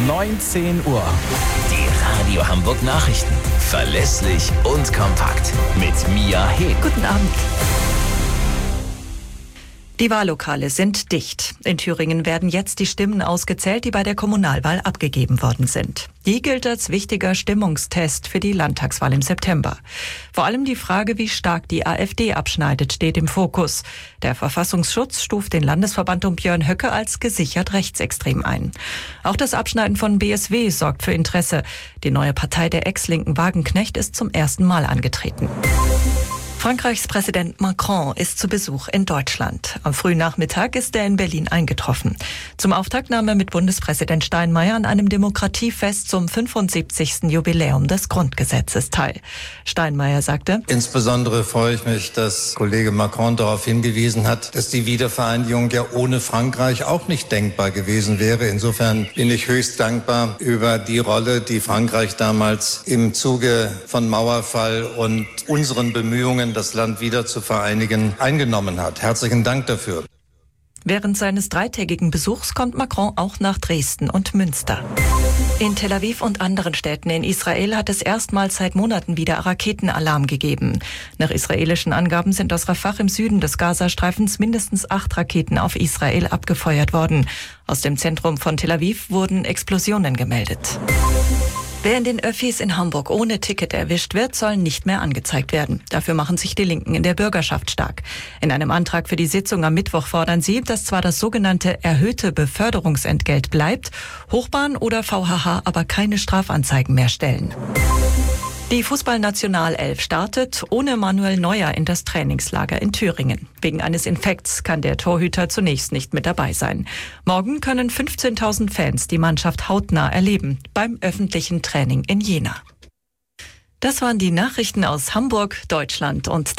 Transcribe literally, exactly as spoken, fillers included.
neunzehn Uhr. Die Radio Hamburg Nachrichten. Verlässlich und kompakt. Mit Mia Hehn. Guten Abend. Die Wahllokale sind dicht. In Thüringen werden jetzt die Stimmen ausgezählt, die bei der Kommunalwahl abgegeben worden sind. Die gilt als wichtiger Stimmungstest für die Landtagswahl im September. Vor allem die Frage, wie stark die AfD abschneidet, steht im Fokus. Der Verfassungsschutz stuft den Landesverband um Björn Höcke als gesichert rechtsextrem ein. Auch das Abschneiden von B S W sorgt für Interesse. Die neue Partei der Ex-Linken Wagenknecht ist zum ersten Mal angetreten. Frankreichs Präsident Macron ist zu Besuch in Deutschland. Am frühen Nachmittag ist er in Berlin eingetroffen. Zum Auftakt nahm er mit Bundespräsident Steinmeier an einem Demokratiefest zum fünfundsiebzigsten Jubiläum des Grundgesetzes teil. Steinmeier sagte: Insbesondere freue ich mich, dass Kollege Macron darauf hingewiesen hat, dass die Wiedervereinigung ja ohne Frankreich auch nicht denkbar gewesen wäre. Insofern bin ich höchst dankbar über die Rolle, die Frankreich damals im Zuge von Mauerfall und unseren Bemühungen, das Land wieder zu vereinigen, eingenommen hat. Herzlichen Dank dafür. Während seines dreitägigen Besuchs kommt Macron auch nach Dresden und Münster. In Tel Aviv und anderen Städten in Israel hat es erstmals seit Monaten wieder Raketenalarm gegeben. Nach israelischen Angaben sind aus Rafah im Süden des Gazastreifens mindestens acht Raketen auf Israel abgefeuert worden. Aus dem Zentrum von Tel Aviv wurden Explosionen gemeldet. Wer in den Öffis in Hamburg ohne Ticket erwischt wird, soll nicht mehr angezeigt werden. Dafür machen sich die Linken in der Bürgerschaft stark. In einem Antrag für die Sitzung am Mittwoch fordern sie, dass zwar das sogenannte erhöhte Beförderungsentgelt bleibt, Hochbahn oder V H H aber keine Strafanzeigen mehr stellen. Die Fußballnationalelf startet ohne Manuel Neuer in das Trainingslager in Thüringen. Wegen eines Infekts kann der Torhüter zunächst nicht mit dabei sein. Morgen können fünfzehntausend Fans die Mannschaft hautnah erleben beim öffentlichen Training in Jena. Das waren die Nachrichten aus Hamburg, Deutschland und